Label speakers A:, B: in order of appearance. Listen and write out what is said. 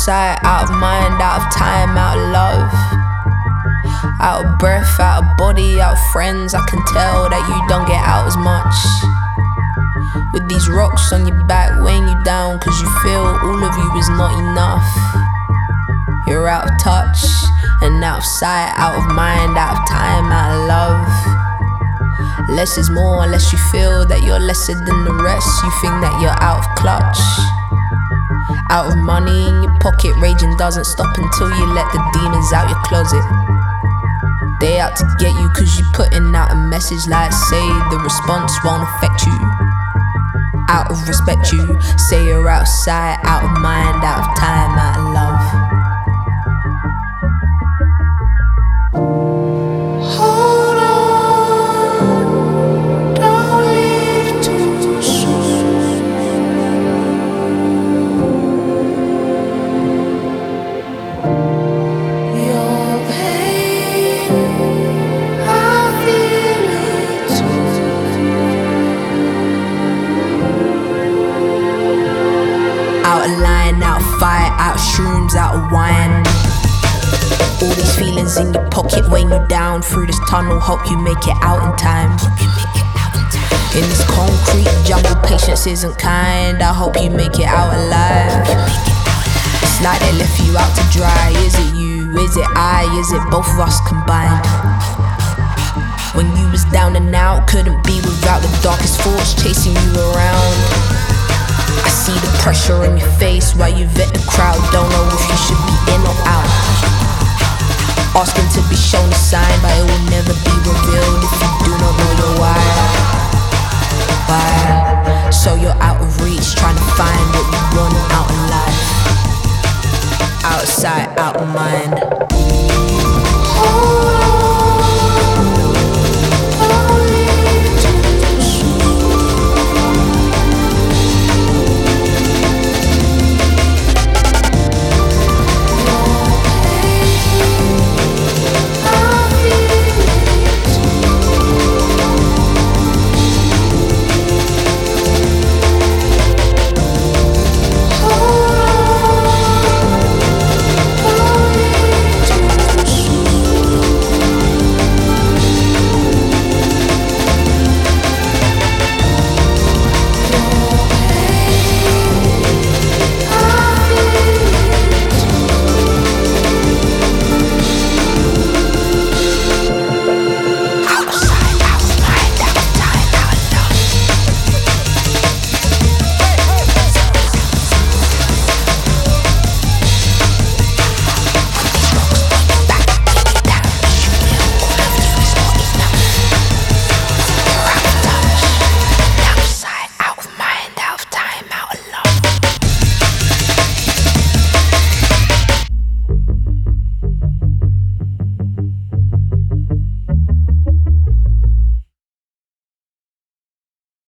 A: sight, out of mind, out of time, out of love, out of breath, out of body, out of friends. I can tell that you don't get out as much. With these rocks on your back weighing you down, cause you feel all of you is not enough. You're out of touch and out of sight, out of mind, out of time, out of love. Less is more unless you feel that you're lesser than the rest. You think that you're out of clutch, out of money in your pocket. Raging doesn't stop until you let the demons out your closet. They out to get you cause you putting out a message like, say the response won't affect you. Out of respect you say you're outside, out of mind, out of time, out of love. Out of line, out of fight, out of shrooms, out of wine. All these feelings in your pocket weighing you down through this tunnel. Hope you make it out in time. In this concrete jungle, patience isn't kind. I hope you make it out alive. It's like they left you out to dry. Is it you? Is it I? Is it both of us combined? When you was down and out, couldn't be without the darkest thoughts chasing you around. I see the pressure in your face while you vet the crowd. Don't know if you should be in or out. Asking to be shown a sign, but it will never be revealed if you do not know your why. Why? So you're out of reach, trying to find what you want out in life. Out of sight, out of mind.